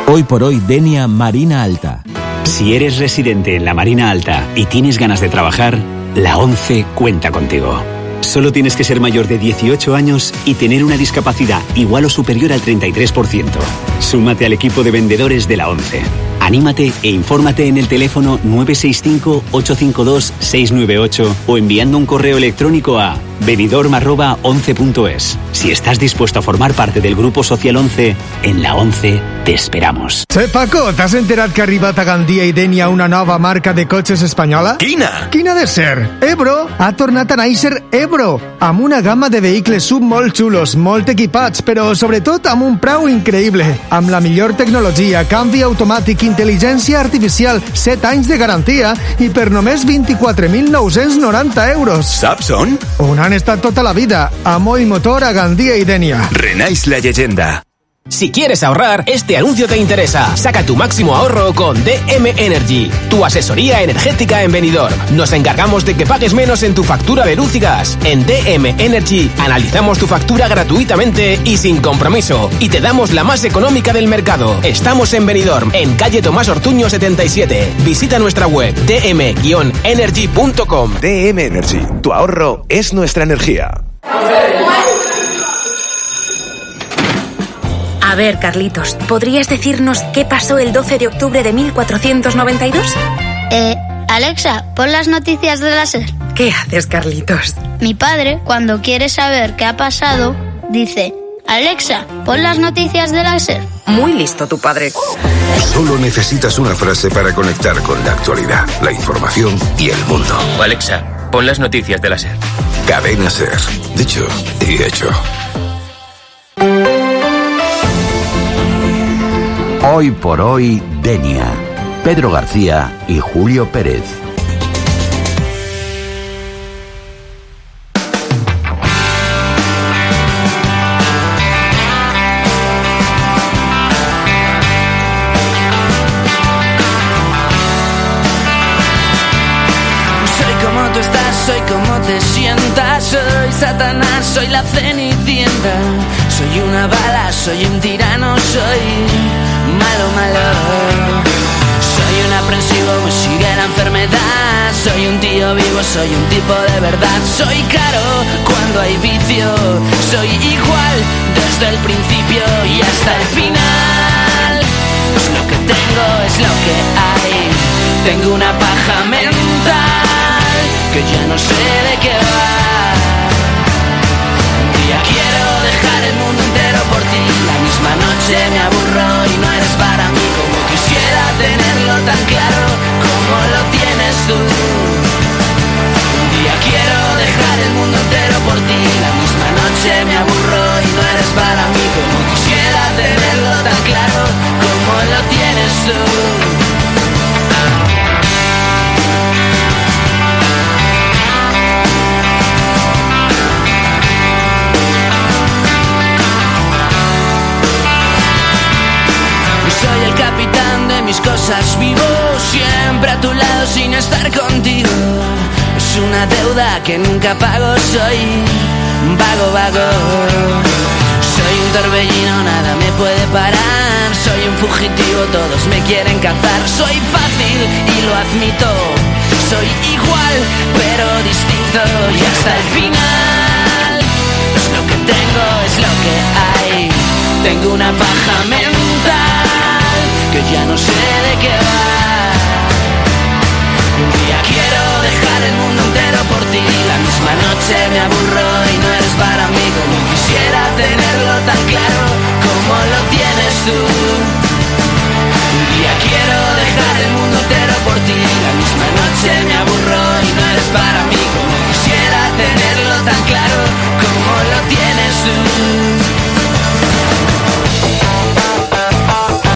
Hoy por hoy, Denia Marina Alta. Si eres residente en la Marina Alta y tienes ganas de trabajar, la ONCE cuenta contigo. Solo tienes que ser mayor de 18 años y tener una discapacidad igual o superior al 33%. Súmate al equipo de vendedores de la ONCE. Anímate e infórmate en el teléfono 965-852-698 o enviando un correo electrónico a benidorm@once.es. Si estás dispuesto a formar parte del Grupo Social 11, en la ONCE te esperamos. Sí, Paco, t'has enterat que ha arribat a Gandia i Denia una nova marca de cotxes espanyola? Quina? Quina ha de ser? Ebro ha tornat a néixer Ebro, amb una gamma de vehicles sub molt xulos, molt equipats, però sobretot amb un preu increïble. Amb la millor tecnologia, canvi automàtic, intel·ligència artificial, 7 anys de garantia i per només 24.990 euros. Saps on? On han estat tota la vida, a Moll Motor, a Gandia i Denia. Renaix la leyenda. Si quieres ahorrar, este anuncio te interesa. Saca tu máximo ahorro con DM Energy, tu asesoría energética en Benidorm. Nos encargamos de que pagues menos en tu factura de luz y gas. En DM Energy analizamos tu factura gratuitamente y sin compromiso. Y te damos la más económica del mercado. Estamos en Benidorm, en calle Tomás Ortuño 77. Visita nuestra web dm-energy.com. DM Energy, tu ahorro es nuestra energía. A ver, Carlitos, ¿podrías decirnos qué pasó el 12 de octubre de 1492? Alexa, pon las noticias de la SER. ¿Qué haces, Carlitos? Mi padre, cuando quiere saber qué ha pasado, dice: Alexa, pon las noticias de la SER. Muy listo tu padre. Solo necesitas una frase para conectar con la actualidad, la información y el mundo. Alexa, pon las noticias de la SER. Cadena SER. Dicho y hecho. Hoy por hoy, Denia. Pedro García y Julio Pérez. Soy como tú estás, soy como te sientas. Soy Satanás, soy la Cenicienta. Soy una bala, soy un tirano, soy malo, malo. Soy un aprensivo, me sigue la enfermedad. Soy un tío vivo, soy un tipo de verdad. Soy caro cuando hay vicio. Soy igual desde el principio y hasta el final. Pues lo que tengo es lo que hay. Tengo una paja mental que ya no sé de qué va. Un día quiero dejar el mundo entero por ti. La misma noche me aburro y no eres para mí. Como quisiera tenerlo tan claro como lo tienes tú. Un día quiero dejar el mundo entero por ti. La misma noche me aburro y no eres para mí. Como quisiera tenerlo tan claro como lo tienes tú. Soy el capitán de mis cosas, vivo siempre a tu lado sin estar contigo. Es una deuda que nunca pago, soy vago, vago. Soy un torbellino, nada me puede parar. Soy un fugitivo, todos me quieren cazar. Soy fácil y lo admito. Soy igual pero distinto y hasta el final. Pues lo que tengo es lo que hay. Tengo una paja mental que ya no sé de qué va. Un día quiero dejar el mundo entero por ti. La misma noche me aburro y no eres para mí. Como quisiera tenerlo tan claro como lo tienes tú. Un día quiero dejar el mundo entero por ti. La misma noche me aburro y no eres para mí. Como quisiera tenerlo tan claro como lo tienes tú.